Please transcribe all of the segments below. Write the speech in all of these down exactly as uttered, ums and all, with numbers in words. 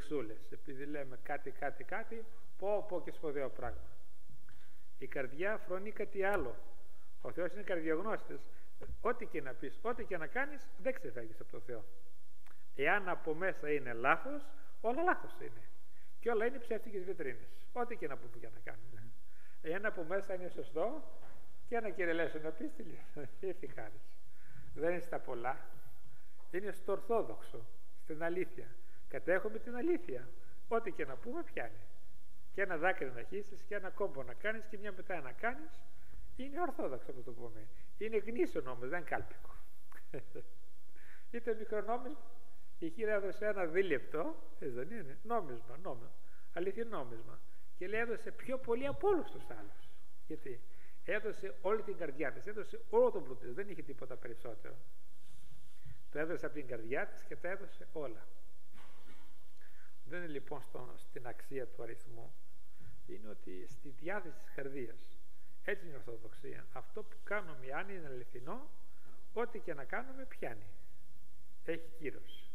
λεξούλες, επειδή λέμε κάτι, κάτι, κάτι, πω, πω και σπουδαίο πράγμα. Η καρδιά φρονεί κάτι άλλο. Ο Θεός είναι καρδιογνώστης. Ό,τι και να πεις, ό,τι και να κάνεις, δεν ξεφεύγεις από τον Θεό. Εάν από μέσα είναι λάθος, όλα λάθος είναι. Και όλα είναι ψεύτικες βιτρίνες. Ό,τι και να πούμε και να κάνουμε. Εάν από μέσα είναι σωστό, και ένα κυρελέσιο να πεις, ήρθε η χάρη. Δεν είναι στα πολλά. Είναι στο ορθόδοξο, στην αλήθεια. Κατέχουμε την αλήθεια. Ό,τι και να πούμε πιάνει. Και ένα δάκρυ να χύσεις και ένα κόμπο να κάνεις και μια μετά να κάνεις. Είναι ορθόδοξο να το πούμε. Είναι γνήσιο όμως, δεν κάλπικο. Είτε μικρονόμισμα, η χείρα έδωσε ένα δίλεπτο, έτσι δεν είναι, νόμισμα, νόμισμα, αληθινό νόμισμα. Και λέει έδωσε πιο πολύ από όλους τους άλλους. Γιατί έδωσε όλη την καρδιά της, έδωσε όλο τον πλούτο της, δεν είχε τίποτα περισσότερο. Το έδωσε από την καρδιά της και τα έδωσε όλα. Δεν είναι λοιπόν στο, στην αξία του αριθμού. Είναι ότι στη διάθεση της καρδίας. Έτσι είναι η Ορθοδοξία. Αυτό που κάνουμε, αν είναι αληθινό, ό,τι και να κάνουμε πιάνει. Έχει κύρος.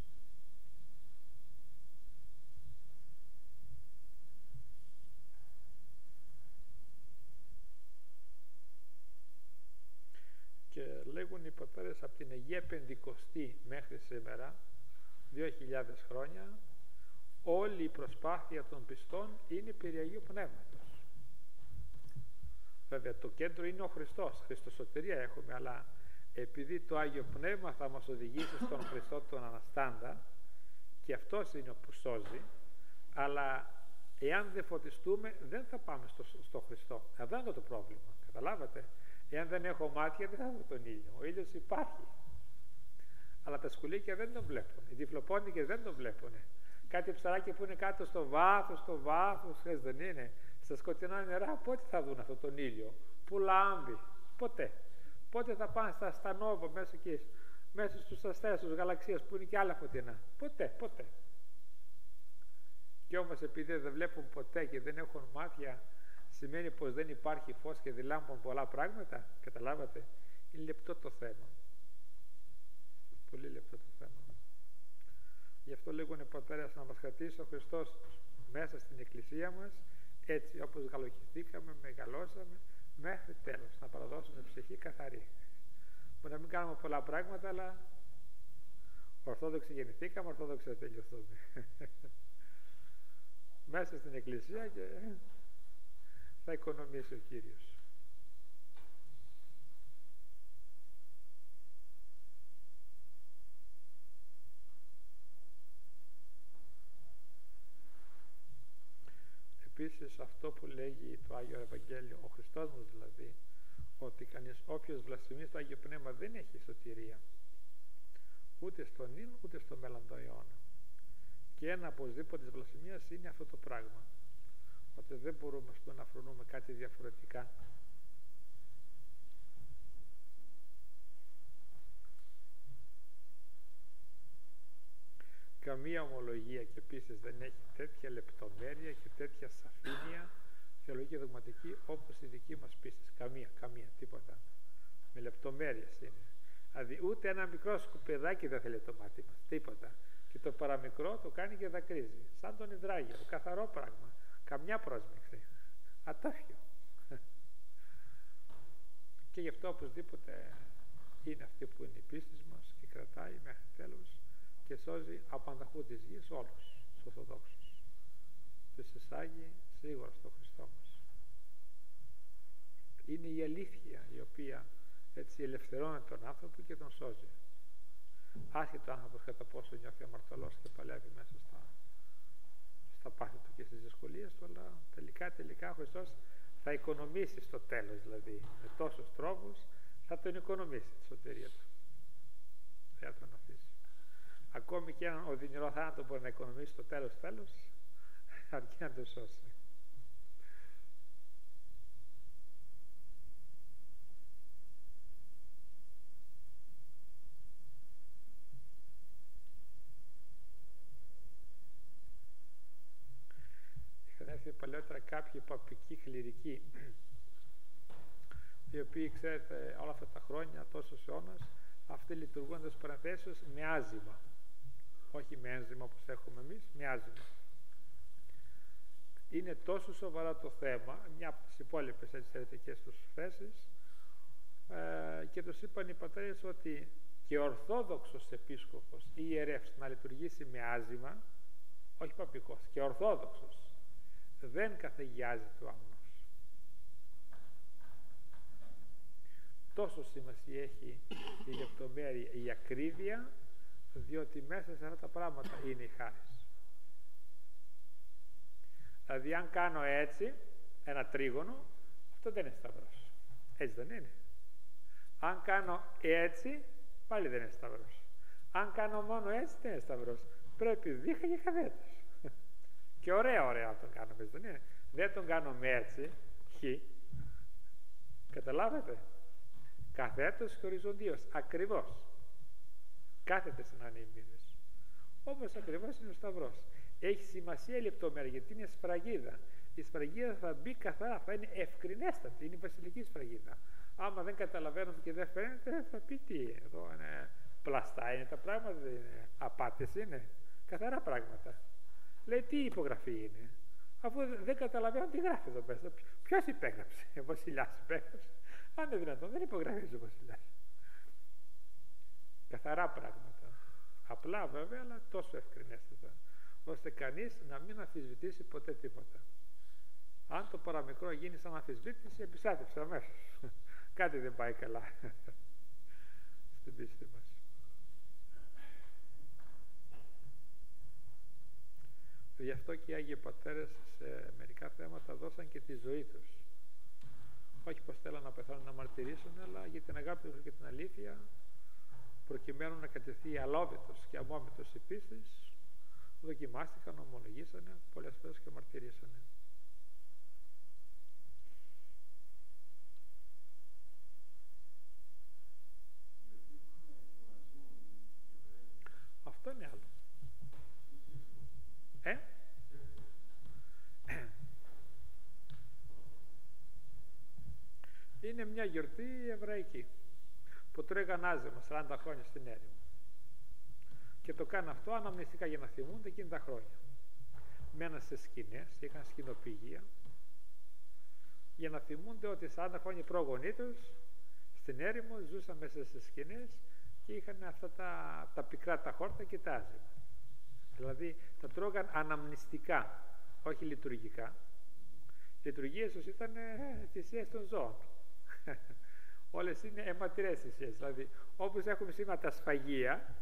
Και λέγουν οι πατέρες από την Αγία Πεντηκοστή μέχρι σήμερα, δύο χιλιάδες χρόνια, όλη η προσπάθεια των πιστών είναι περί Αγίου Πνεύματος. Βέβαια το κέντρο είναι ο Χριστός, Χριστοσωτηρία έχουμε, αλλά επειδή το Άγιο Πνεύμα θα μας οδηγήσει στον Χριστό τον Αναστάντα και αυτός είναι ο που σώζει, αλλά εάν δεν φωτιστούμε δεν θα πάμε στο, στο Χριστό. Αυτό είναι το πρόβλημα, καταλάβατε. Εάν δεν έχω μάτια δεν θα δω τον ήλιο. Ο ήλιος υπάρχει. Αλλά τα σκουλίκια δεν τον βλέπουν. Οι τυφλοπόντικες δεν τον βλέπουν. Κάτι ψαράκια που είναι κάτω στο βάθος, στο βάθος, χθες δεν είναι. Στα σκοτεινά νερά, πότε θα δουν αυτόν τον ήλιο που λάμπει. Ποτέ. Πότε θα πάνε στα αστανόβα μέσα εκεί, μέσα στους αστέρες, στους γαλαξίες που είναι και άλλα φωτεινά. Ποτέ, ποτέ. Και όμως επειδή δεν βλέπουν ποτέ και δεν έχουν μάτια, σημαίνει πως δεν υπάρχει φως και δηλάμπουν πολλά πράγματα. Καταλάβατε. Είναι λεπτό το θέμα. Πολύ λεπτό το θέμα. Γι' αυτό λέγουν οι πατέρες να μας κρατήσει ο Χριστός μέσα στην Εκκλησία μας, έτσι όπως γαλοχηθήκαμε, μεγαλώσαμε, μέχρι τέλος. Να παραδώσουμε ψυχή καθαρή. Μπορεί να μην κάνουμε πολλά πράγματα, αλλά ορθόδοξοι γεννηθήκαμε, ορθόδοξοι θα τελειωθούμε. Μέσα στην Εκκλησία και θα οικονομήσει ο Κύριος. Επίσης αυτό που λέγει το Άγιο Ευαγγέλιο, ο Χριστός μας δηλαδή, ότι κανείς όποιος βλασφημεί το Άγιο Πνεύμα δεν έχει σωτηρία, ούτε στον ήλιο ούτε στο μέλλοντο αιώνα. Και ένα οπωσδήποτε της βλασφημίας είναι αυτό το πράγμα, ότι δεν μπορούμε στο να φρονούμε κάτι διαφορετικά. Καμία ομολογία και επίσης δεν έχει τέτοια λεπτομέρεια και τέτοια σαφήνεια θεολογική και δογματική όπως η δική μας πίστη. Καμία, καμία, τίποτα. Με λεπτομέρειες είναι. Δηλαδή ούτε ένα μικρό σκουπεδάκι δεν θέλει το μάτι μας, τίποτα. Και το παραμικρό το κάνει και δακρύζει. Σαν τον υδράγερο, καθαρό πράγμα. Καμιά πρόσμιξη. Ατάφιο. Και γι' αυτό οπωσδήποτε είναι αυτή που είναι η πίστη μας και κρατάει μέχρι τέλος και σώζει από ανταχού της γης όλους τους Ορθοδόξους. Τους εισάγει σίγουρα στο Χριστό μας. Είναι η αλήθεια η οποία έτσι ελευθερώνει τον άνθρωπο και τον σώζει. Άσχετο ο άνθρωπος κατά πόσο νιώθει αμαρτωλός και παλεύει μέσα στα, στα πάθη του και στις δυσκολίες του, αλλά τελικά τελικά ο Χριστός θα οικονομήσει στο τέλος, δηλαδή με τόσους τρόπους θα τον οικονομήσει τη σωτηρία του. Δεν θα τον αφήσει. Ακόμη και έναν οδυνηρό θάνατο μπορεί να οικονομήσει το τέλος τέλος, αρκεί να το σώσει. Είχαν έρθει παλαιότερα κάποιοι παπικοί κληρικοί, οι οποίοι, ξέρετε, όλα αυτά τα χρόνια, τόσους αιώνας, αυτοί λειτουργούν εντός παραθέσεως με άζημα. Όχι με ένζημα όπως έχουμε εμείς, με άζημα. είναι τόσο σοβαρά το θέμα, μια από τις υπόλοιπες εξαιρετικές τους θέσεις, ε, και τους είπαν οι πατέρες ότι και ορθόδοξος επίσκοπος ή ιερεύς να λειτουργήσει με άζημα, όχι παπικός, και ορθόδοξος, δεν καθεγιάζεται ο αμνός. Τόσο σημασία έχει η λεπτομέρεια, η ακρίβεια, διότι μέσα σε αυτά τα πράγματα είναι η χάρις. Δηλαδή αν κάνω έτσι ένα τρίγωνο, αυτό δεν είναι σταυρός. Έτσι δεν είναι? Αν κάνω έτσι, πάλι δεν είναι σταυρός. Αν κάνω μόνο έτσι, δεν είναι σταυρός. Πρέπει δίχα και καδέτος. Και ωραία ωραία να τον κάνω, έτσι δεν είναι? Δεν τον κάνω με έτσι, χ. Καταλάβετε? Καθέτος και οριζοντίος, ακριβώς. Κάθετες να είναι οι μοίρες. Όμως ακριβώς είναι ο σταυρός. Έχει σημασία η λεπτομέρεια, γιατί είναι σφραγίδα. Η σφραγίδα θα μπει καθαρά, θα είναι ευκρινέστατη, είναι η βασιλική σφραγίδα. Άμα δεν καταλαβαίνουμε και δεν φαίνεται, θα πει τι, εδώ είναι πλαστά, είναι τα πράγματα, δεν είναι απάτες, είναι καθαρά πράγματα. Λέει τι υπογραφή είναι, αφού δεν καταλαβαίνω τι γράφει εδώ μέσα. Ποιος υπέγραψε? Ο βασιλιάς υπέγραψε? Αν είναι δυνατόν, δεν υπογραφίζει ο βασιλιάς. Καθαρά πράγματα. Απλά βέβαια, αλλά τόσο ευκρινέστατα, ώστε κανείς να μην αμφισβητήσει ποτέ τίποτα. Αν το παραμικρό γίνει σαν αμφισβήτηση, επιστράτευσε αμέσως. Κάτι δεν πάει καλά στην πίστη μας. Γι' αυτό και οι Άγιοι Πατέρες σε μερικά θέματα δώσαν και τη ζωή τους. Όχι πως θέλαν να πεθάνουν να μαρτυρήσουν, αλλά για την αγάπη τους και την αλήθεια, προκειμένου να κατευθεί αλόβητος και αμόμητος η πίστη, δοκιμάστηκαν, ομολογήσανε πολλές φορές και μαρτυρήσανε. Αυτό είναι άλλο. Ε? Είναι μια γιορτή εβραϊκή που τρώγαν άζεμα σαράντα χρόνια στην έρημο. Και το κάνουν αυτό αναμνηστικά για να θυμούνται εκείνα τα χρόνια. Μέναν σε σκηνές, είχαν σκηνοπηγεία, για να θυμούνται ότι σαράντα χρόνια οι πρόγονοί τους στην έρημο ζούσαν μέσα σε σκηνές και είχαν αυτά τα, τα πικρά τα χόρτα και τα άζημα. Δηλαδή τα τρώγαν αναμνηστικά, όχι λειτουργικά. Οι λειτουργίες τους ήταν ε, θυσίες των ζώων. Όλες είναι αιματηρές θυσίες. Δηλαδή όπως έχουμε σήμερα τα σφαγεία,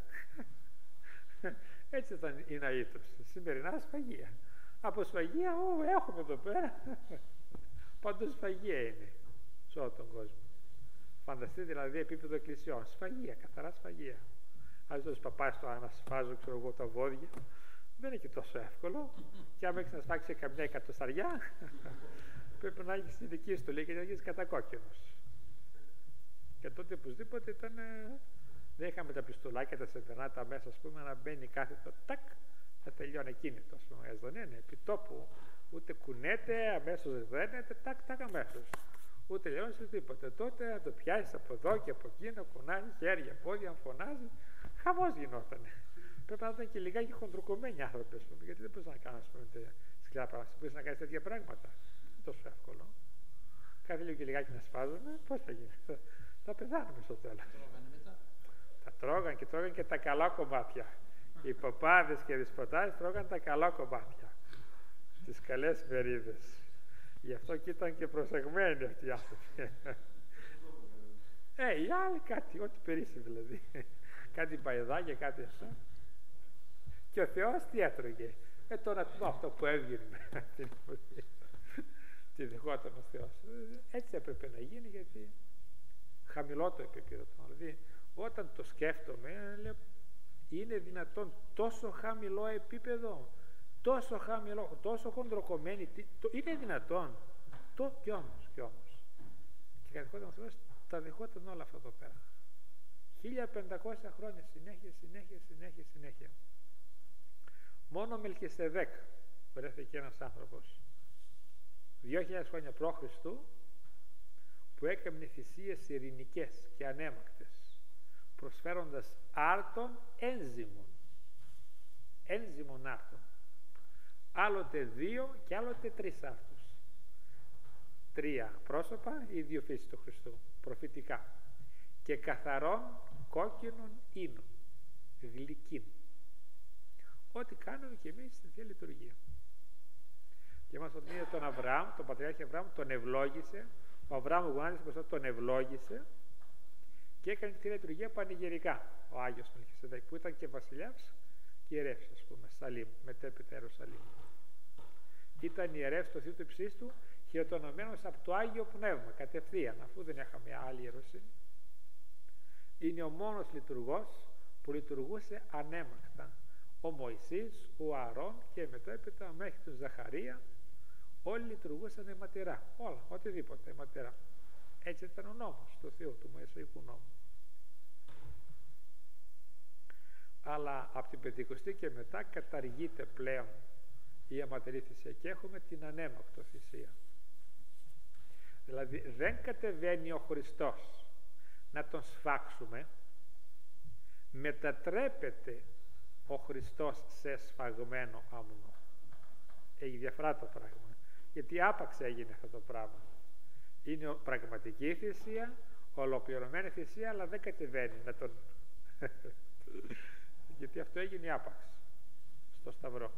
έτσι ήταν οι ναοί τους. Σημερινά σφαγεία. Από σφαγεία, ω, έχουμε εδώ πέρα. Παντού σφαγεία είναι σε όλο τον κόσμο. Φανταστείτε δηλαδή επίπεδο εκκλησιών. Σφαγεία, καθαρά σφαγεία. Αν τους παπάς το ανασφάζω, ξέρω εγώ, τα βόδια, δεν είναι και τόσο εύκολο. Και άμα έχεις να σφάξει καμιά εκατοσταριά, πρέπει να έχεις τη δική σου στολή και να γίνεις κατακόκκινος. Και τότε οπωσδήποτε ήταν. Δεν είχαμε τα πιστολάκια, τα σεβερνάτα μέσα, ας πούμε, να μπαίνει κάθετο, τάκ, θα τελειώνει εκείνητο, ας πούμε, δεν είναι, επί τόπου. Ούτε κουνέται, αμέσως δένεται, τάκ, τάκ, αμέσως. Ούτε λιώνεις τίποτε. Τότε να το πιάσεις από εδώ και από εκεί, να κουνάσεις χέρια, πόδια, να φωνάζει. Χαμός γινότανε. Πρέπει να ήταν και λιγάκι χοντροκομμένοι άνθρωποι, ας πούμε, γιατί δεν μπορείς να κάνεις σκληρά πράγματα. Μπορείς να κάνεις τέτοια πράγματα. Δεν τόσο εύκολο. Κάθε λίγο και λιγάκι να σφάζουμε, πώς θα γίνει. Θα, θα πεθάνουμε στο τέλος. Τα τρώγαν και τρώγαν και τα καλά κομμάτια. Οι παπάδες και οι δεσποτάδες τρώγαν τα καλά κομμάτια. Τις καλές μερίδες. Γι' αυτό και ήταν και προσεγμένοι αυτοί οι άνθρωποι. Ε, οι άλλοι κάτι, ό,τι περίσσευε δηλαδή. Κάτι παϊδάκια, κάτι αυτά. Και ο Θεός τι έτρωγε. Ε, τώρα αυτό που έβγαινε τι δεχόταν ο Θεός. Έτσι έπρεπε να γίνει, γιατί χαμηλό το επίπεδο. Δηλαδή, όταν το σκέφτομαι, λέω, είναι δυνατόν τόσο χαμηλό επίπεδο, τόσο χαμηλό, τόσο χοντροκομμένη, το, είναι δυνατόν. Το κι όμως, κι όμως. Και καθηκόταν ο Θεός, τα δεχόταν όλα αυτά εδώ πέρα. χίλια πεντακόσια χρόνια συνέχεια, συνέχεια, συνέχεια, συνέχεια. Μόνο Μελχισεδέκ βρέθηκε ένας άνθρωπος δύο χιλιάδες χρόνια π.Χ. που έκανε θυσίες ειρηνικές και ανέμακτες, προσφέροντας άρτων ένζυμων. Ένζυμων άρτων. άλλοτε δύο και άλλοτε τρεις άρτους. Τρία πρόσωπα ή δύο φύσεις του Χριστού, προφητικά. Και καθαρών κόκκινων ίνων, γλυκίν. Ό,τι κάνουμε και εμείς στην Θεία Λειτουργία. Και μας ότι είδε τον Αβραάμ, τον Πατριάρχη Αβραάμ, τον ευλόγησε. Ο Αβραάμ γονάτισε μπροστά, τον ευλόγησε και έκανε τη Θεία Λειτουργία πανηγυρικά. Ο Άγιος Μελχισεδέκ, που ήταν και βασιλιάς και ιερεύς, ας πούμε, Σαλήμ, μετέπειτα Ιερουσαλήμ. Ήταν ιερεύς του Θεού του Υψίστου, χειροτονωμένος από το Άγιο Πνεύμα, κατευθείαν, αφού δεν είχαμε άλλη ιεροσύνη. Είναι ο μόνος λειτουργός που λειτουργούσε ανέμακτα. Ο Μωυσής, ο Ααρών και μετέπειτα μέχρι τον Ζαχαρία, όλοι λειτουργούσαν αιματηρά. Όλα, οτιδήποτε αιματηρά. Έτσι ήταν ο νόμος του Θεού, του Μωυσεϊκού νόμου. Αλλά από την Πεντηκοστή και μετά καταργείται πλέον η αιματηρή θυσία και έχουμε την ανέμακτο θυσία. Δηλαδή δεν κατεβαίνει ο Χριστός να τον σφάξουμε, μετατρέπεται ο Χριστός σε σφαγμένο αμνό. Έχει διαφορά το πράγμα, γιατί άπαξ έγινε αυτό το πράγμα. Είναι πραγματική θυσία, ολοκληρωμένη θυσία, αλλά δεν κατεβαίνει να τον γιατί αυτό έγινε άπαξ στο Σταυρό.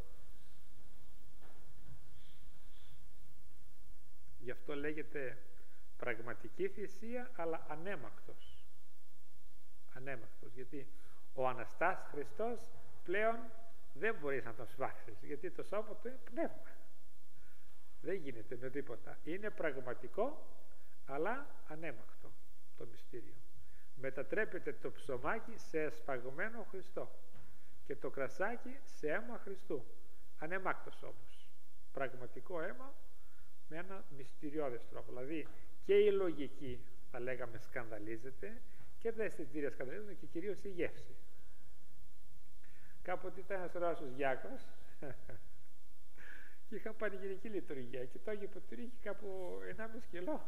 Γι' αυτό λέγεται πραγματική θυσία, αλλά ανέμακτος. Ανέμακτος, γιατί ο Αναστάς Χριστός πλέον δεν μπορείς να τον σφάξεις, γιατί το σώμα του είναι πνεύμα. Δεν γίνεται με τίποτα. Είναι πραγματικό, αλλά ανέμακτο το μυστήριο. Μετατρέπεται το ψωμάκι σε σφαγμένο Χριστό και το κρασάκι σε αίμα Χριστού. Ανεμάκτος όμως. Πραγματικό αίμα με ένα μυστηριώδες τρόπο. Δηλαδή και η λογική, θα λέγαμε, σκανδαλίζεται και τα αισθητήρια σκανδαλίζονται και κυρίως η γεύση. Κάποτε ήταν ένας Ρώσος διάκος και είχα πανηγυρική λειτουργία και το Άγιο Ποτήρι είχε κάπου ενάμιση κιλό.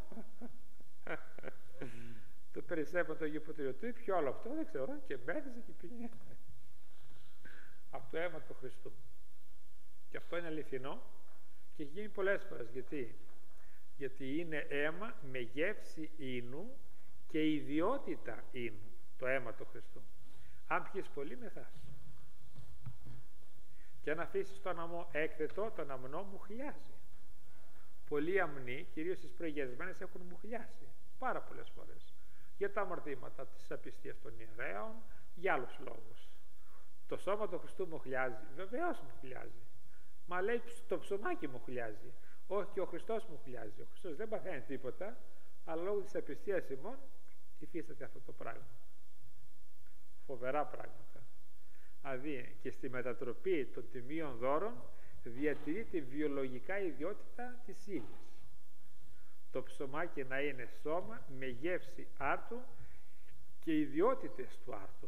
Το περισσεύμα το Άγιο Ποτήριο του είπε όλο αυτό, δεν ξέρω, και μέριζε και πήγε από το αίμα του Χριστού. Και αυτό είναι αληθινό και έχει γίνει πολλές φορές. Γιατί? Γιατί είναι αίμα με γεύση ίνου και ιδιότητα ίνου, το αίμα του Χριστού. Αν πιεις πολύ, μεθάς. Και αν αφήσεις τον αμμό έκθετο, τον αμνό μουχλιάζει. Πολλοί αμνοί, κυρίως στις προηγιασμένες, έχουν μουχλιάσει πάρα πολλές φορές. Για τα αμαρτήματα της απιστίας των ιερέων, για άλλους λόγους. Το σώμα του Χριστού μουχλιάζει, βεβαίως μουχλιάζει. Μα λέει το ψωμάκι μουχλιάζει. Όχι, και ο Χριστός μουχλιάζει. Ο Χριστός δεν παθαίνει τίποτα, αλλά λόγω της απιστίας ημών υφίσταται αυτό το πράγμα. Φοβερά πράγματα. Δηλαδή και στη μετατροπή των τιμίων δώρων διατηρείται βιολογικά ιδιότητα της ύλης. Το ψωμάκι να είναι σώμα με γεύση άρτου και ιδιότητες του άρτου.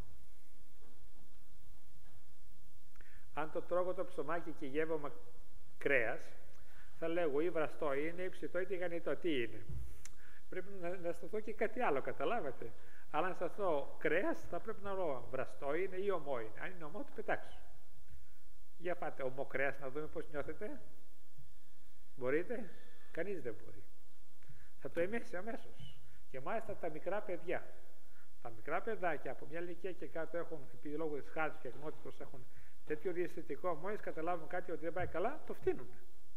Αν το τρώγω το ψωμάκι και γεύομαι κρέας, θα λέγω ή βραστό είναι, ή ψητό, ή τηγανιτό. Τι είναι? Πρέπει να, να σταθώ και κάτι άλλο, καταλάβατε. Αλλά αν σταθώ κρέας, θα πρέπει να λέω βραστό είναι ή ομό είναι. Αν είναι ομό, το πετάξω. Για πάτε ομό κρέας να δούμε πώς νιώθετε. Μπορείτε? Κανείς δεν μπορεί. Θα το εμέσει αμέσως. Και μάλιστα τα μικρά παιδιά. Τα μικρά παιδάκια από μια ηλικία και κάτω έχουν, επειδή λόγω της χάρτης και εκνότητος έχουν τέτοιο διαισθητικό, μόλις καταλάβουν κάτι ότι δεν πάει καλά, το φτύνουν.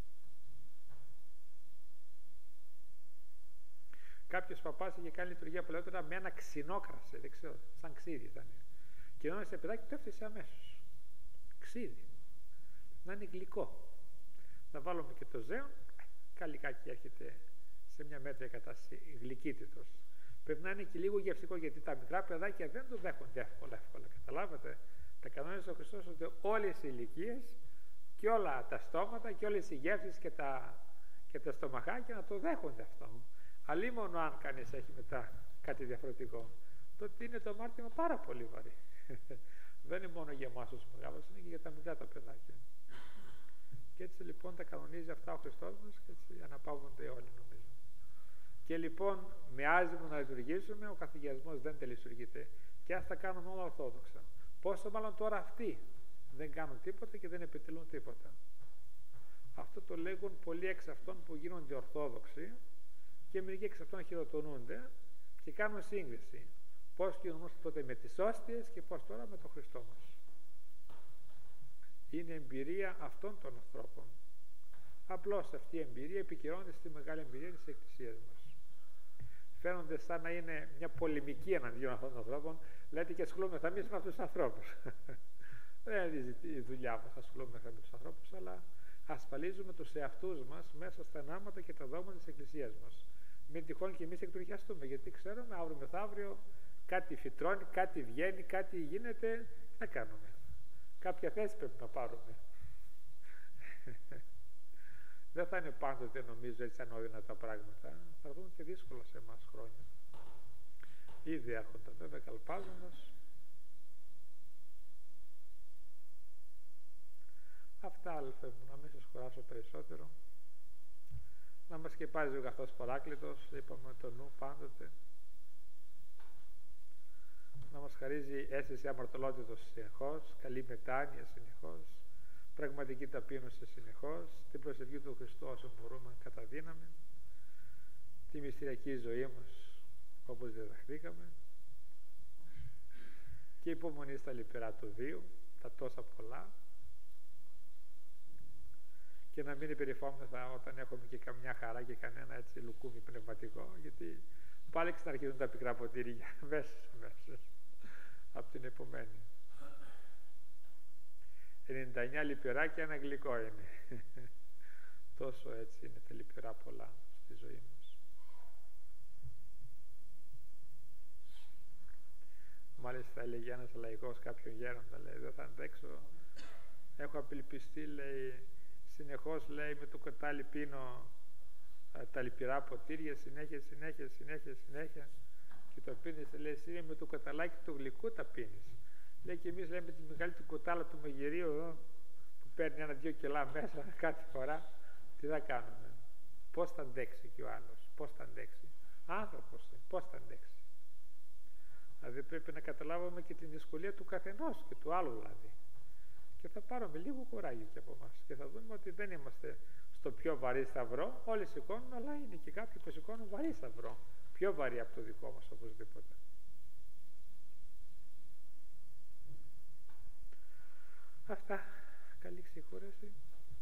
Κάποιος παπάς είχε κάνει λειτουργία παλαιότερα με ένα ξινόκρασε, δεν ξέρω, σαν ξύδι ήταν. Και ενώ σε παιδάκι το έφτιασε αμέσως. Ξύδι. Να είναι γλυκό. Να βάλουμε και το ζέον, καλικάκι έρχεται σε μια μέτρια κατάσταση γλυκύτητος. Πρέπει να είναι και λίγο γευστικό, γιατί τα μικρά παιδάκια δεν το δέχονται εύκολα, εύκολα. Καταλάβατε. Τα κανόνισε ο Χριστός ότι όλες οι ηλικίες και όλα τα στόματα και όλες οι γεύσεις και τα, και τα στομαχάκια να το δέχονται αυτό. Αλλήμον αν κανείς έχει μετά κάτι διαφορετικό, τότε είναι το αμάρτημα πάρα πολύ βαρύ. Δεν είναι μόνο για εμάς τους μεγάλους, είναι και για τα μικρά τα παιδάκια. Και έτσι λοιπόν τα κανονίζει αυτά ο Χριστός μας και έτσι αναπαύονται όλοι, νομίζω. Και λοιπόν με άζυμο να λειτουργήσουμε, ο καθηγιασμός δεν τελειτουργείται. Και ας τα κάνουμε όλα ορθόδοξα. Πόσο μάλλον τώρα αυτοί δεν κάνουν τίποτα και δεν επιτελούν τίποτα. λέγουν πολλοί εξ αυτών που γίνονται ορθόδοξοι και μερικοί εξ αυτών χειροτονούνται και κάνουν σύγκριση. Πώς κοινωνούσαν τότε με τις όστιες και πώς τώρα με τον Χριστό μας. Είναι εμπειρία αυτών των ανθρώπων. Απλώς αυτή η εμπειρία επικυρώνεται στη μεγάλη εμπειρία της Εκκλησίας μας. Φαίνονται σαν να είναι μια πολεμική εναντίον αυτών των ανθρώπων, λέτε και ασχολούμεθα εμείς με αυτούς τους ανθρώπους. Δεν είναι η δουλειά μας να ασχολούμεθα με τους ανθρώπους, αλλά ασφαλίζουμε τους εαυτούς μας μέσα στα νάματα και τα δόγματα της Εκκλησίας μας. Μην τυχόν και εμείς εκτροχιαστούμε, γιατί ξέρουμε αύριο μεθαύριο κάτι φυτρώνει, κάτι βγαίνει, κάτι γίνεται, τι θα κάνουμε. Κάποια θέση πρέπει να πάρουμε. Δεν θα είναι πάντοτε, νομίζω, έτσι ανώδυνα τα πράγματα. Θα έρθουν και δύσκολα σε εμάς χρόνια. Ήδη έρχονται βέβαια καλπάζοντας. Αυτά, αδελφέ μου, να μην σας κουράσω περισσότερο. Να μας σκεπάζει ο καθώς παράκλητος, είπαμε το νου πάντοτε. Να μας χαρίζει αίσθηση αμαρτωλότητος συνεχώς, καλή μετάνοια συνεχώς, πραγματική ταπείνωση συνεχώς, την προσευχή του Χριστού όσο μπορούμε κατά δύναμη, τη μυστηριακή ζωή μας όπως διδαχθήκαμε και υπομονή στα λυπηρά του βίου, τα τόσα πολλά, και να μην υπερηφόμεθα όταν έχουμε και καμιά χαρά και κανένα έτσι λουκούμι πνευματικό, γιατί πάλι ξαναρχίζουν τα πικρά ποτήρια μέσα μέσα από την επομένη. ενενήντα εννιά λιπηρά και ένα γλυκό είναι. Τόσο έτσι είναι τα λιπηρά πολλά στη ζωή μας. Μάλιστα έλεγε ένας λαϊκός κάποιον γέροντα, λέει, δεν θα αντέξω, έχω απελπιστεί, λέει, συνεχώς, λέει, με το κοτάλι πίνω α, τα λιπηρά ποτήρια, συνέχεια, συνέχεια, συνέχεια, συνέχεια, και το πίνεις, λέει, εσύ με το κοταλάκι του γλυκού τα πίνεις. Λέει, και εμείς, λέμε, τη μεγάλη του κοτάλα του μαγειρίου εδώ, που παίρνει ένα-δυο κιλά μέσα κάθε φορά, τι θα κάνουμε. Πώς θα αντέξει και ο άλλος, πώς θα αντέξει. Άνθρωπος, πώς θα αντέξει. Δηλαδή πρέπει να καταλάβουμε και την δυσκολία του καθενός και του άλλου δηλαδή. Και θα πάρουμε λίγο κουράγιο και από εμάς και θα δούμε ότι δεν είμαστε στο πιο βαρύ σταυρό. Όλοι σηκώνουν, αλλά είναι και κάποιοι που σηκώνουν βαρύ σταυρό. Πιο βαρύ από το δικό μας οπωσδήποτε. Αυτά. Καλή ξεκούραση.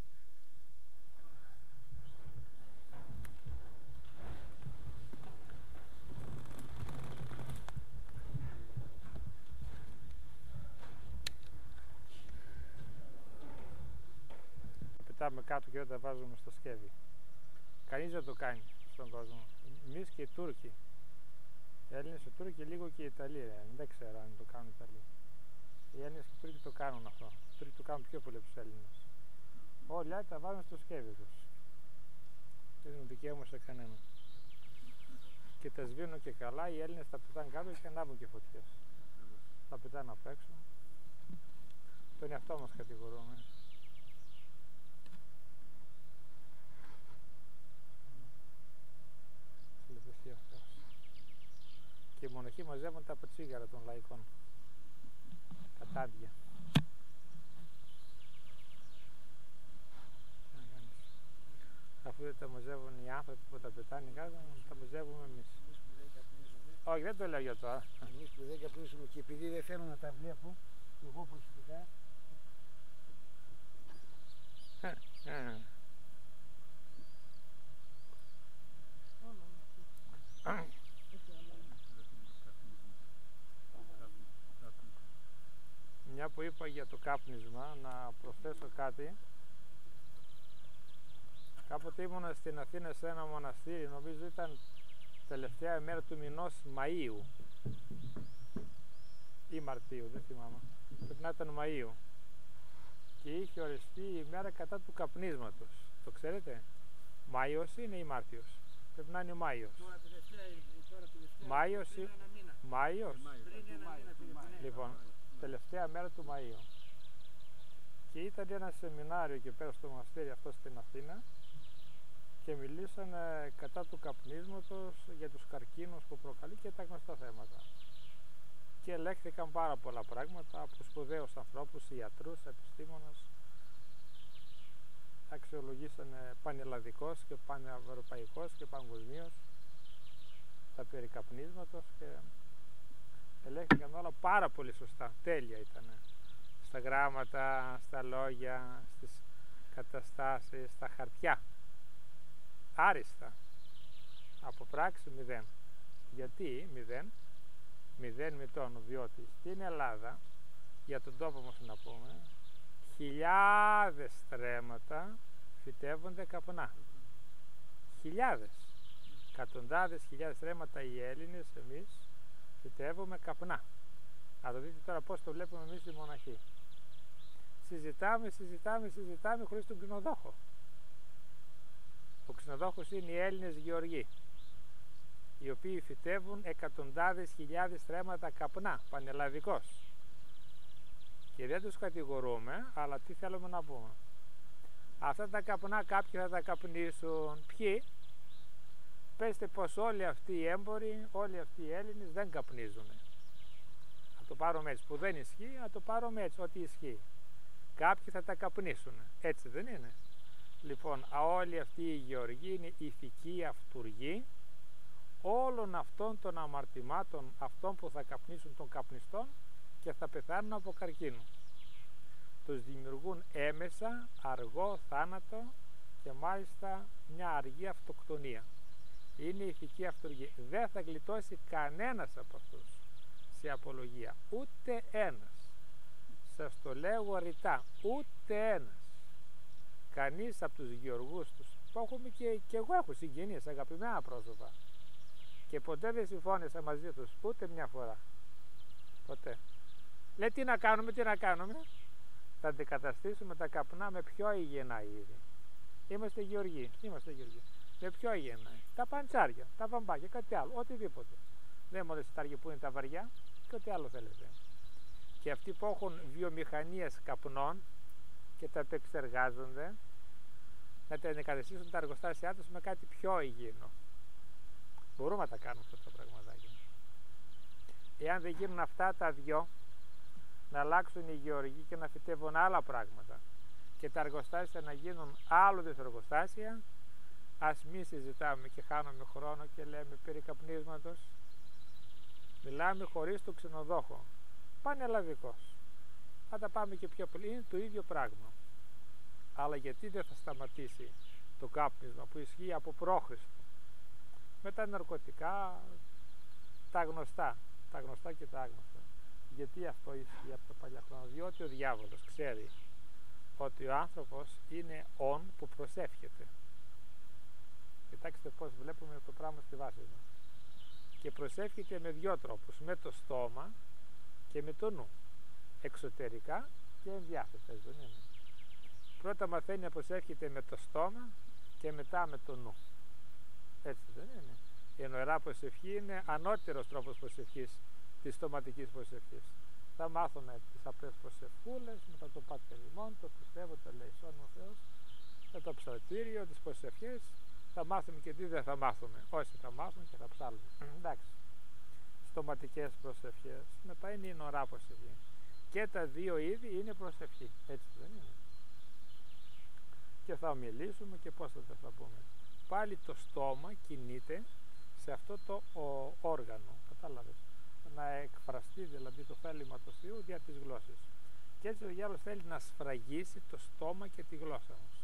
Πετάμε κάτω και δεν τα βάζουμε στο σκεύη. Κανείς δεν το κάνει στον κόσμο. Εμείς και οι Τούρκοι. Οι Έλληνες, οι Τούρκοι, λίγο και οι Ιταλοί. Δεν ξέρω αν το κάνουν οι Ιταλοί. Οι Έλληνες και οι Τούρκοι το κάνουν αυτό. Οι Τούρκοι το κάνουν πιο πολύ από τους Έλληνες. Όλοι οι άλλοι τα βάζουν στο σκεύη τους. Δεν είναι δικαίωμα σε κανένα. Και τα σβήνουν και καλά. Οι Έλληνες τα πετάνε κάτω και ανάβουν και φωτιές. Τα πετάνε απ' έξω. Τον εαυτό μας κατηγορούμε. Και οι μοναχοί μαζεύουν τα πατσίγαρα των λαϊκών. Κατάδια. Αφού δεν τα μαζεύουν οι άνθρωποι που τα πετάνε κάτω, τα μαζεύουμε εμείς. Όχι, δεν το λέω για τώρα. Εμείς που δεν καπνίσουμε και επειδή δεν θέλω να τα βλέπω, εγώ προσωπικά. Μια που είπα για το κάπνισμα, να προσθέσω κάτι. Κάποτε ήμουνα στην Αθήνα σε ένα μοναστήρι, νομίζω ήταν τελευταία ημέρα του μηνός Μαΐου ή Μαρτίου, δεν θυμάμαι. Πρέπει να ήταν Μαΐου. Και είχε οριστεί η μέρα κατά του καπνίσματος. Το ξέρετε? Μάιος είναι ή Μάρτιος? Πρέπει να είναι Μάιος. Τώρα τελευταία, τώρα τελευταία, Μάιος πριν ή... ένα μήνα. Μάιος. Πριν ένα μήνα, πριν, Λοιπόν, τελευταία μέρα του Μαΐου. Και ήταν ένα σεμινάριο εκεί πέρα στο μοναστήρι αυτό στην Αθήνα και μιλήσαν κατά του καπνίσματος, για τους καρκίνους που προκαλεί και τα γνωστά θέματα. Και ελέγχθηκαν πάρα πολλά πράγματα από σπουδαίους ανθρώπους, ιατρούς, επιστήμονες. αξιολογήσανε πανελλαδικός και πανευρωπαϊκός και παγκοσμίως τα περί καπνίσματος και ελέγχθηκαν όλα πάρα πολύ σωστά, τέλεια ήταν. Στα γράμματα, στα λόγια, στις καταστάσεις, στα χαρτιά. Άριστα. Από πράξη μηδέν. Γιατί μηδέν? Μηδέν μητών, διότι στην Ελλάδα, για τον τόπο μας να πούμε, χιλιάδες στρέμματα φυτεύονται καπνά. Χιλιάδες. Εκατοντάδες χιλιάδες στρέμματα οι Έλληνες, εμείς, φυτεύουμε καπνά. Να το δείτε τώρα πώς το βλέπουμε εμείς οι μοναχοί. Συζητάμε, συζητάμε, συζητάμε χωρίς τον ξενοδόχο. Ο ξενοδόχος είναι οι Έλληνες γεωργοί, οι οποίοι φυτεύουν εκατοντάδες χιλιάδες στρέμματα καπνά, πανελλαδικός. Και δεν τους κατηγορούμε, αλλά τι θέλουμε να πούμε? Αυτά τα καπνά κάποιοι θα τα καπνίσουν. Ποιοι? Πέστε πως όλοι αυτοί οι έμποροι, όλοι αυτοί οι Έλληνες δεν καπνίζουν. Θα το πάρουμε έτσι, που δεν ισχύει, θα το πάρουμε έτσι, ό,τι ισχύει. Κάποιοι θα τα καπνίσουν, έτσι δεν είναι? Λοιπόν, όλοι αυτοί οι γεωργοί είναι ηθικοί αυτουργοί όλων αυτών των αμαρτημάτων, αυτών που θα καπνίσουν των καπνιστών και θα πεθάνουν από καρκίνο. Τους δημιουργούν έμεσα αργό θάνατο και μάλιστα μια αργή αυτοκτονία. Είναι ηθική αυτοργή. Δεν θα γλιτώσει κανένας από αυτούς σε απολογία, ούτε ένας. Σας το λέω ρητά, ούτε ένας. Κανείς από τους γεωργούς τους, που έχουμε και, και εγώ έχω συγγενείς, αγαπημένα πρόσωπα, και ποτέ δεν συμφώνησα μαζί τους ούτε μια φορά. Ποτέ. Λέει τι να κάνουμε, τι να κάνουμε? Θα αντικαταστήσουμε τα καπνά με πιο υγιεινά είδη. Είμαστε γεωργοί, είμαστε γεωργοί. Με πιο υγιεινά. Τα παντσάρια, τα βαμπάκια, κάτι άλλο, οτιδήποτε. Δεν μου αρέσει τα αργή που είναι τα βαριά και ό,τι άλλο θέλετε. Και αυτοί που έχουν βιομηχανίες καπνών και τα επεξεργάζονται, να τα αντικαταστήσουν τα εργοστάσια τους με κάτι πιο υγιεινό. Μπορούμε να τα κάνουμε αυτά τα πραγματάκια. Εάν δεν γίνουν αυτά τα δυο, να αλλάξουν οι γεωργοί και να φυτεύουν άλλα πράγματα και τα εργοστάσια να γίνουν άλλο της εργοστάσια, ας μην συζητάμε και χάνουμε χρόνο και λέμε περί καπνίσματος. Μιλάμε χωρίς το ξενοδόχο. Πανελλαδικός. Θα τα πάμε και πιο πολύ. Είναι το ίδιο πράγμα. Αλλά γιατί δεν θα σταματήσει το κάπνισμα που ισχύει από πρόχριστο? Με τα ναρκωτικά, τα γνωστά. Τα γνωστά και τα άγνωστα. Γιατί αυτό ισχύει από τα παλιά χρόνια? Διότι ο διάβολος ξέρει ότι ο άνθρωπος είναι όν που προσεύχεται. Κοιτάξτε πώς βλέπουμε το πράγμα στη βάση μας. Και προσεύχεται με δυο τρόπους. Με το στόμα και με το νου. Εξωτερικά και ενδιάθετα, δεν είναι? Πρώτα μαθαίνει να προσεύχεται με το στόμα και μετά με το νου. Έτσι δεν είναι? Η νοερά προσευχή είναι ανώτερος τρόπος προσευχής της στοματικής προσευχής. Θα μάθουμε τις απλές προσευχούλες, μετά το Πάτερ ημών, το πιστεύω, το ελεησόν ο Θεός, με το ψαλτήριο, τις προσευχές. Θα μάθουμε και τι δεν θα μάθουμε. Όσοι θα μάθουμε και θα ψάλουμε. Εντάξει. Στοματικές προσευχές. Μετά είναι η νοερά προσευχή. Και τα δύο είδη είναι προσευχή. Έτσι δεν είναι? Και θα μιλήσουμε και πώς θα τα θα πούμε. Πάλι το στόμα κινείται σε αυτό το ο, όργανο. Κατάλαβες? Να εκφραστεί δηλαδή το θέλημα του Θεού δια της γλώσσης. Και έτσι ο διάβολος θέλει να σφραγίσει το στόμα και τη γλώσσα μας.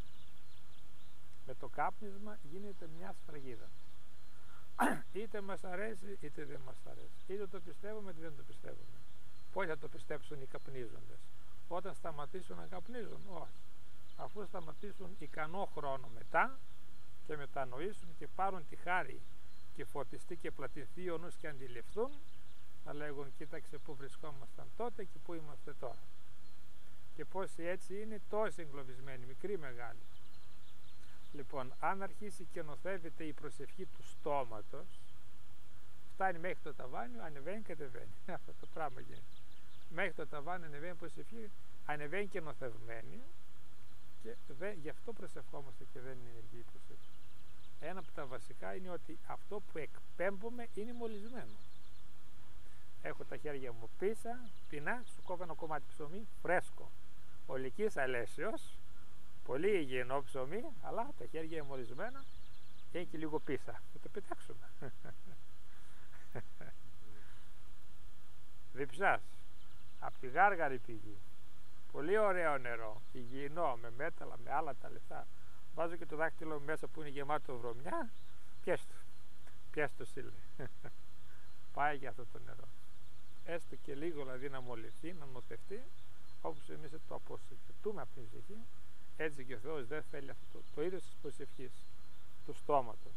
Με το κάπνισμα γίνεται μια σφραγίδα. Είτε μας αρέσει είτε δεν μας αρέσει. Είτε το πιστεύουμε είτε δεν το πιστεύουμε. Πώς θα το πιστέψουν οι καπνίζοντες? Όταν σταματήσουν να καπνίζουν? Όχι. Αφού σταματήσουν ικανό χρόνο μετά και μετανοήσουν και πάρουν τη χάρη και φωτιστεί και πλατηθεί ο νους και αντιληφθούν, θα λέγουν κοίταξε που βρισκόμασταν τότε και που είμαστε τώρα. Και πόσοι έτσι είναι τόσοι εγκλωβισμένοι, μικροί μεγάλοι. Λοιπόν, αν αρχίσει και νοθεύεται η προσευχή του στόματος, φτάνει μέχρι το ταβάνι, ανεβαίνει και κατεβαίνει. Αυτό το πράγμα γίνεται. Μέχρι το ταβάνι ανεβαίνει η προσευχή, ανεβαίνει και νοθευμένη, και δε, γι' αυτό προσευχόμαστε και δεν είναι ενεργή η προσευχή. Ένα από τα βασικά είναι ότι αυτό που εκπέμπουμε είναι μολυσμένο. Έχω τα χέρια μου πίσα, πεινά, σου κόβω ένα κομμάτι ψωμί φρέσκο, ολικής αλέσεως, Πολύ υγιεινό ψωμί, αλλά τα χέρια αιμορισμένα και είναι και λίγο πίσα. Θα το πετάξουμε. Διψάς, από τη Γάργαρη πηγή. Πολύ ωραίο νερό, υγιεινό, με μέταλλα, με άλλα τα λεφτά. Βάζω και το δάχτυλο μέσα που είναι γεμάτο βρωμιά, πιες το, πιες το σύλλη. Πάει για αυτό το νερό. Έστω και λίγο δηλαδή να μολυθεί, να νοθευτεί, όπως εμείς το αποσυντετούμε από την ψυχή, έτσι και ο Θεός δεν θέλει αυτό το, το είδος της προσευχής, του στόματος.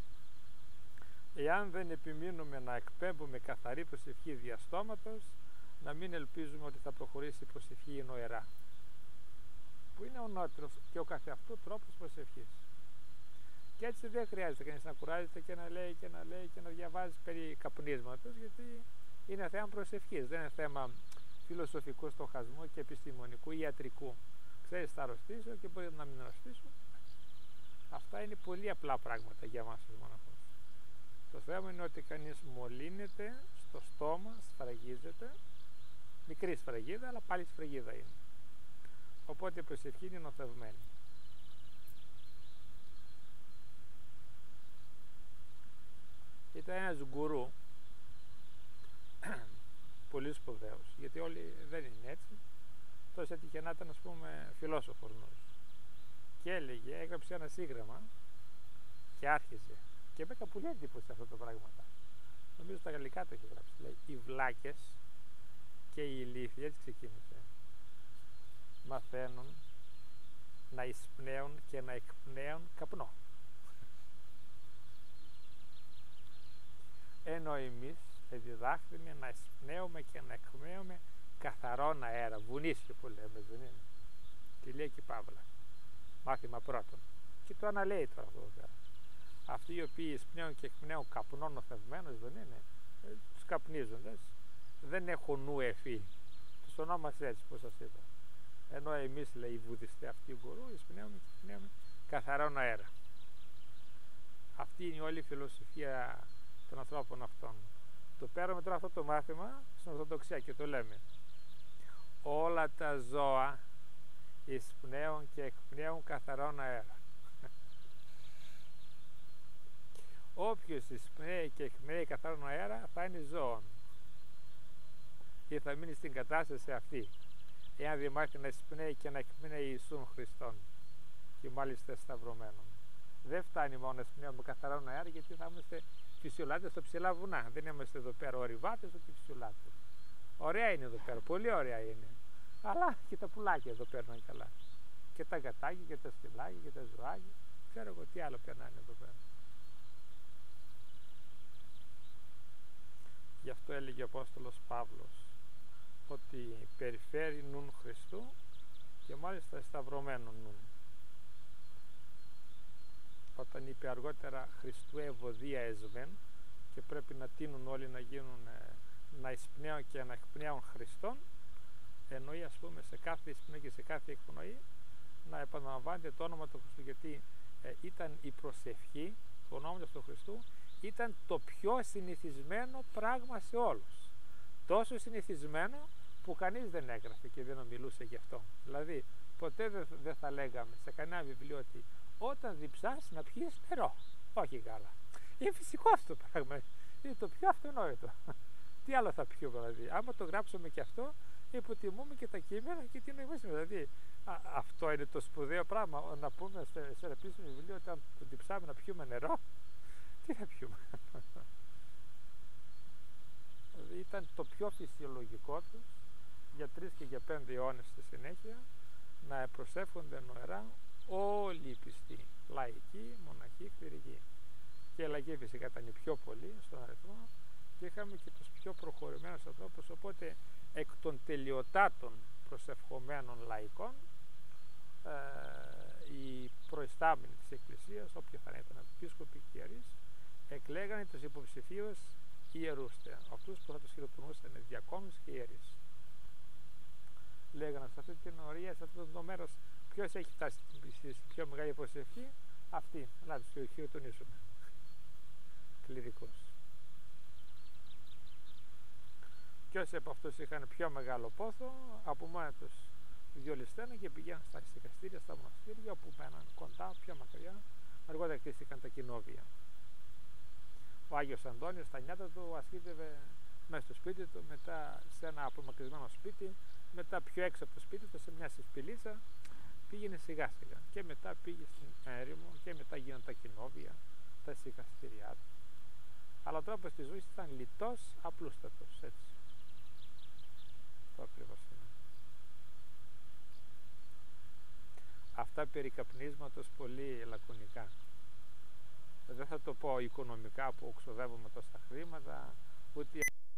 Εάν δεν επιμείνουμε να εκπέμπουμε καθαρή προσευχή δια στόματος, να μην ελπίζουμε ότι θα προχωρήσει η προσευχή νοερά, που είναι ο νότερος και ο καθεαυτού τρόπος προσευχής. Και έτσι δεν χρειάζεται κανείς να κουράζεται και να λέει και να λέει και να διαβάζει περί καπνίσματος, γιατί είναι θέμα προσευχής, δεν είναι θέμα φιλοσοφικού στοχασμού και επιστημονικού ή ιατρικού. Ξέρεις, θα αρρωστήσω και μπορεί να μην αρρωστήσω. Αυτά είναι πολύ απλά πράγματα για εμάς τους μοναχούς. Το θέμα είναι ότι κανείς μολύνεται στο στόμα, σφραγίζεται, μικρή σφραγίδα, αλλά πάλι σφραγίδα είναι. Οπότε η προσευχή είναι νοθευμένη. Ήταν ένας γκουρού, πολύ σπουδαίος, γιατί όλοι δεν είναι έτσι. Τόσο έτυχε να ήταν, ας πούμε, φιλόσοφος νους. Και έλεγε, έγραψε ένα σύγγραμμα και άρχισε. Και με έκανε πολύ εντύπωση αυτά τα πράγματα. Νομίζω στα γαλλικά το έχει γράψει. Λέει, οι βλάκες και οι ηλίθιοι, έτσι ξεκίνησε, μαθαίνουν να εισπνέουν και να εκπνέουν καπνό. Ενώ εμείς διδάχθημε να εισπνέουμε και να εκπνέουμε καθαρόν αέρα, βουνίσιο που λέμε, δεν είναι? Και λέει και Παύλα, μάθημα πρώτον. Και το αναλέει τώρα αυτό εδώ πέρα. Αυτοί οι οποίοι εισπνέουν και εκπνέουν καπνό νοθευμένος, δεν είναι? Ε, τους καπνίζοντας δεν έχουν νου εφή. Τους ονόμασε έτσι, πώς σας είπα. Ενώ εμείς, λέει, οι βουδιστές αυτοί οι γκουρού, εισπνέουμε και εκπνέουμε καθαρόν αέρα. Αυτή είναι όλη η φιλοσοφία των ανθρώπων αυτών. Το παίρνουμε τώρα αυτό το μάθημα στην Ορθοδοξία και το λέμε. Όλα τα ζώα εισπνέουν και εκπνέουν καθαρόν αέρα. Όποιος εισπνέει και εκπνέει καθαρόν αέρα θα είναι ζώων ή θα μείνει στην κατάσταση αυτή, εάν δεν μάθει να εισπνέει και να εκπνέει Ιησούν Χριστόν και μάλιστα σταυρωμένον. Δεν φτάνει μόνο να εισπνέουμε καθαρόν αέρα, γιατί θα είμαστε φυσιολάτες στο ψηλά βουνά. Δεν είμαστε εδώ πέρα ορειβάτες ούτε φυσιολάτες. Ωραία είναι εδώ πέρα, πολύ ωραία είναι. Αλλά και τα πουλάκια εδώ παίρνουν καλά. Και τα γατάκια και τα σκυλάκια και τα ζωάκια. Ξέρω εγώ τι άλλο περνάνε εδώ πέρα. Γι' αυτό έλεγε ο Απόστολος Παύλος ότι περιφέρει νουν Χριστού και μάλιστα σταυρωμένον νουν. Όταν είπε αργότερα Χριστού ευωδία εσμεν, και πρέπει να τείνουν όλοι να γίνουν, να εισπνέουν και να εκπνέουν Χριστόν, εννοεί, ας πούμε, σε κάθε εισπνέο και σε κάθε εκπνοή να επαναλαμβάνεται το όνομα του Χριστού, γιατί ε, ήταν η προσευχή του ονόματος του Χριστού, ήταν το πιο συνηθισμένο πράγμα σε όλους. Τόσο συνηθισμένο που κανείς δεν έγραφε και δεν ομιλούσε γι' αυτό. Δηλαδή ποτέ δεν δε θα λέγαμε σε κανένα βιβλίο ότι όταν διψάς να πιείς νερό. Όχι γάλα. Είναι φυσικό αυτό το πράγμα. Είναι το πιο αυτονόητο. Τι άλλο θα πιούμε δηλαδή? Άμα το γράψουμε και αυτό, υποτιμούμε και τα κείμενα και τι νοημόσυνο. Δηλαδή α, αυτό είναι το σπουδαίο πράγμα. Να πούμε σε, σε ένα επίσημο βιβλίο ότι αν το διψάμε να πιούμε νερό, τι θα πιούμε? Δηλαδή ήταν το πιο φυσιολογικό του για τρεις και για πέντε αιώνες στη συνέχεια να προσεύχονται νοερά όλοι οι πιστοί, λαϊκοί, μοναχοί, κληρικοί. Και οι λαϊκοί φυσικά ήταν οι πιο πολλοί στον αριθμό και είχαμε και τους πιο προχωρημένους ανθρώπους, οπότε εκ των τελειωτάτων προσευχομένων λαϊκών ε, οι προϊστάμενοι της Εκκλησίας, όποια θα ήταν επίσκοποι και ιερείς, εκλέγανε τους υποψηφίους ιερούς, αυτούς που θα τους χειροτονούσαν διακόνους και ιερείς. Λέγανε σε αυτή την ορία, σε αυτό το μέρος, ποιος έχει φτάσει στην πιο μεγάλη προσευχή? Αυτοί, να τους χειροτονήσουμε. Κληρικούς. Και όσοι από αυτούς είχαν πιο μεγάλο πόθο, από μόνα τους διολυστέναν και πηγαίναν στα εστιχαστήρια, στα μοναστήρια, όπου μέναν κοντά, πιο μακριά. Αργότερα κτίστηκαν τα κοινόβια. Ο Άγιος Αντώνιος στα νιάτα του ασκήτευε μέσα στο σπίτι του, μετά σε ένα απομακρυσμένο σπίτι, μετά πιο έξω από το σπίτι του, σε μια συσπηλίτσα, πήγαινε σιγά σιγά. Και μετά πήγε στην έρημο και μετά γίνανε τα κοινόβια, τα εστιχαστήριά του. Αλλά ο τρόπος της ζωής ήταν λιτός, απλούστατος, έτσι. Το ακριβώς είναι. Αυτά περί καπνίσματος πολύ λακωνικά. Δεν θα το πω οικονομικά που ξοδεύουμε τόσα χρήματα, ούτε